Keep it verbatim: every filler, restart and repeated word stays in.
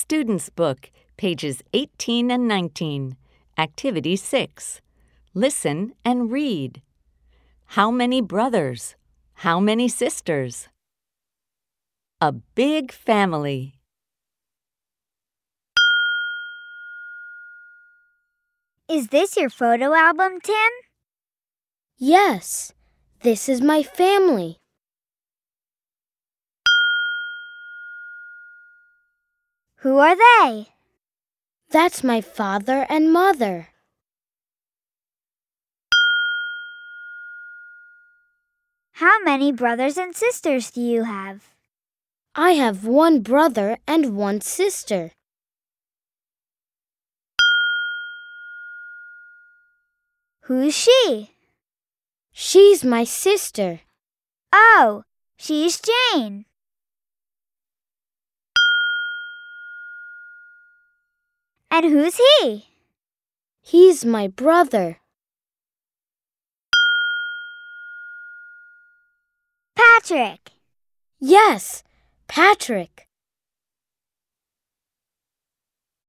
Student's Book, pages eighteen and nineteen. Activity six. Listen and read. How many brothers? How many sisters? A big family. Is this your photo album, Tim? Yes, this is my family. Who are they? That's my father and mother. How many brothers and sisters do you have? I have one brother and one sister. Who's she? She's my sister. Oh, she's Jane. And who's he? He's my brother. Patrick. Yes, Patrick.